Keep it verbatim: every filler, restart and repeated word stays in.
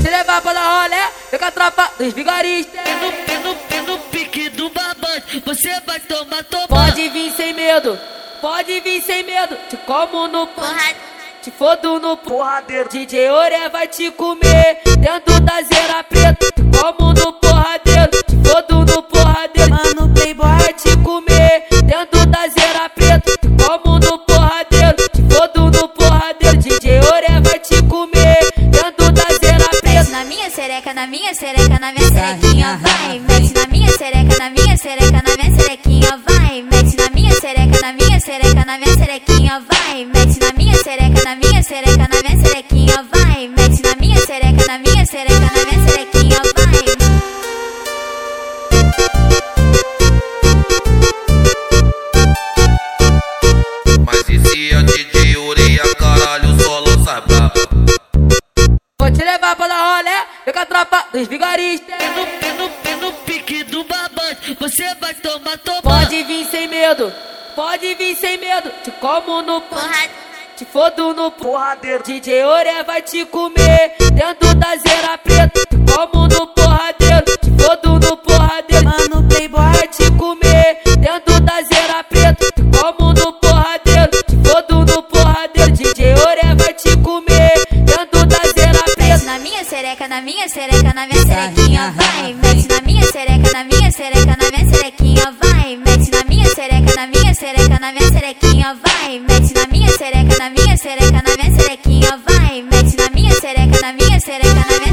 te levar pra dar rolé, vem com a tropa dos vigaristas. E no, e no, e no pique do babante, você vai tomar, tomar. Pode vir sem medo, pode vir sem medo. Te como no porra, te fodo no porradeiro. D J Oré vai te comer dentro da zera preta. Te como no porradeiro, te fodo no porradeiro. Mano Playboy Vai te comer dentro da zera preta. Te como no porradeiro, te fodo no porradeiro. D J Oré vai te comer dentro da zera preta. Na minha sereca, na minha sereca, na minha serequinha, vai. Mete na minha sereca, na minha sereca, na minha serequinha, vai. Mete na minha sereca, na minha sereca, na minha serequinha, vai. Mete na minha sereca, na minha sereca, na minha serequinha, vai. Mete na minha sereca, na minha sereca, na minha serequinha, vai. Mas esse é D J Oré, caralho, solo sabe. Vou te levar pra dar rolé, vem com a tropa dos vigaristas. E no, e no, e no pique do babante, você vai tomar, tomar. Pode vir sem medo, pode vir sem medo. Te como no porra, te fodo no porradeiro. D J Oré vai te comer dentro da zera preta. Te como no porradeiro, te fodo no porradeiro. Mano Playboy Vai te comer dentro da zera preta. Te como no porradeiro, te fodo no porradeiro. D J Oré vai te comer dentro da zera preta. Na minha sereca, na minha sereca, na minha serequinha, vai. Mete na minha sereca, na minha sereca, na minha serequinha, vai. Mete na minha sereca, na minha sereca, na minha serequinha, vai. Mete na minha sereca, na minha sereca, na minha serequinha, vai. Mete na minha sereca, na minha sereca, na minha